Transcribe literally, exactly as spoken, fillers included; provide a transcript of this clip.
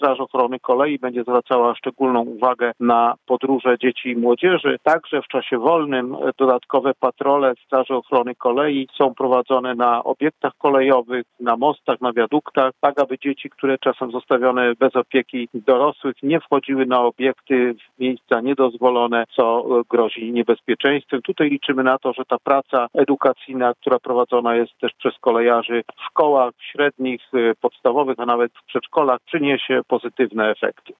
Straż Ochrony Kolei będzie zwracała szczególną uwagę na podróże dzieci i młodzieży. Także w czasie wolnym dodatkowe patrole Straży Ochrony Kolei są prowadzone na obiektach kolejowych, na mostach, na wiaduktach, tak aby dzieci, które czasem zostawione bez opieki dorosłych, nie wchodziły na obiekty w miejsca niedozwolone, co grozi niebezpieczeństwem. Tutaj liczymy na to, że ta praca edukacyjna, która prowadzona jest też przez kolejarzy w szkołach średnich, podstawowych, a nawet w przedszkolach, przyniesie pozytywne efekty.